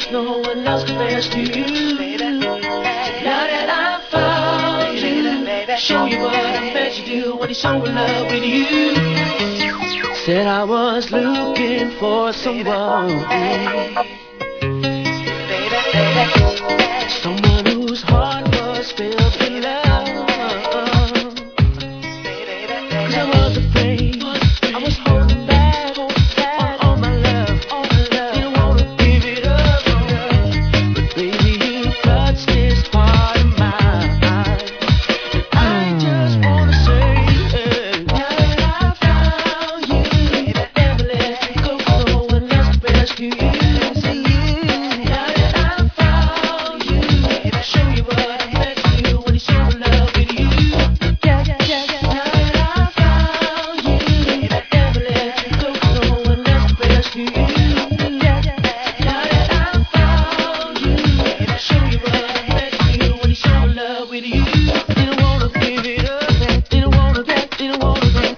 no one else compares to you. Now that I found you, show you what I meant to do when he's so in love with you. Said I was looking for someone, someone whose heart was filled with love. 'Cause I was afraid, I was holding back all my love. Didn't wanna give it up, but baby you touched this part of mine. I just wanna say, now that I found you, never let you go, no one else compares to you. Now that I found you, show you what I meant to you when he's so in love with you. Now that I found you, never let you go, no one else compares to you. Now that I found you, show you what I meant to you when he's so in love with you. Didn't wanna give it up, didn't wanna give it up,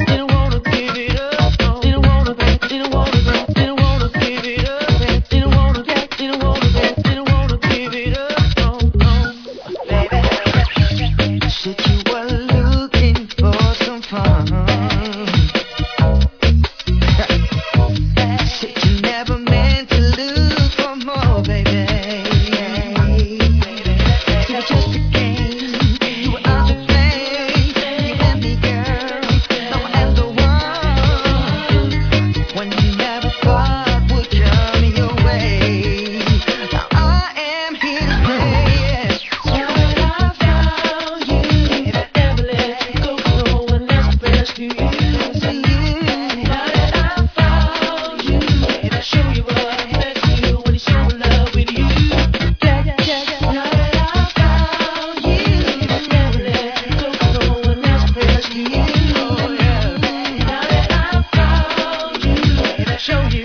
no. Didn't wanna give it up, didn't wanna give it up, no. Said you were looking for some fun. Said you never meant to look for more, baby. It was just a game. You were out to play. You and me, girl. No one else the one. When you never thought would come your way. Now I am here to say, Now that I found you, never let you go, no one else compares to you. Now that I found you, show you what I meant to you when he's so in love with you. Now that I found you, never let you go, no one else compares to you. Now that I found you, show you.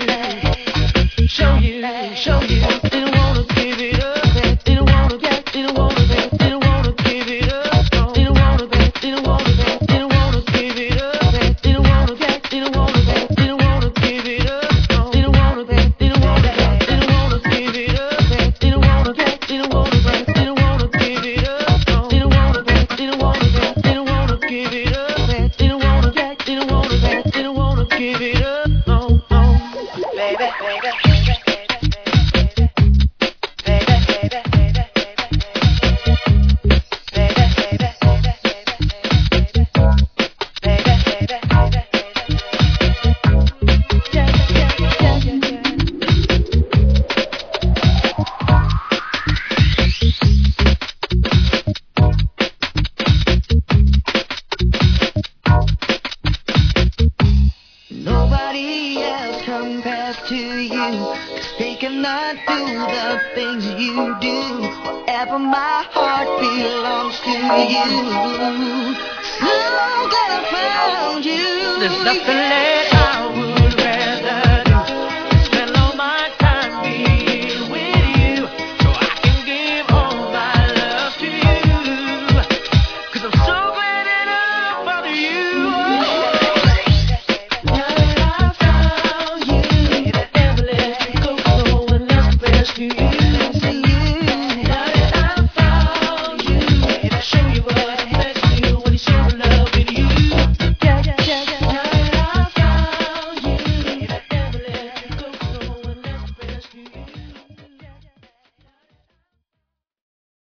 Didn't wanna give it up, didn't wanna give it up, no. Didn't wanna give it up, didn't wanna give it up, no. Didn't wanna give it up, didn't wanna give it up, no. Didn't wanna give it up, didn't wanna give it up, no. Didn't wanna give it up, didn't wanna give it up, no. Didn't wanna give it up, didn't wanna give it up, no. nobody else compares to you. 'Cause they cannot do the things you do. Forever my heart belongs to you. So glad I found you. There's nothing left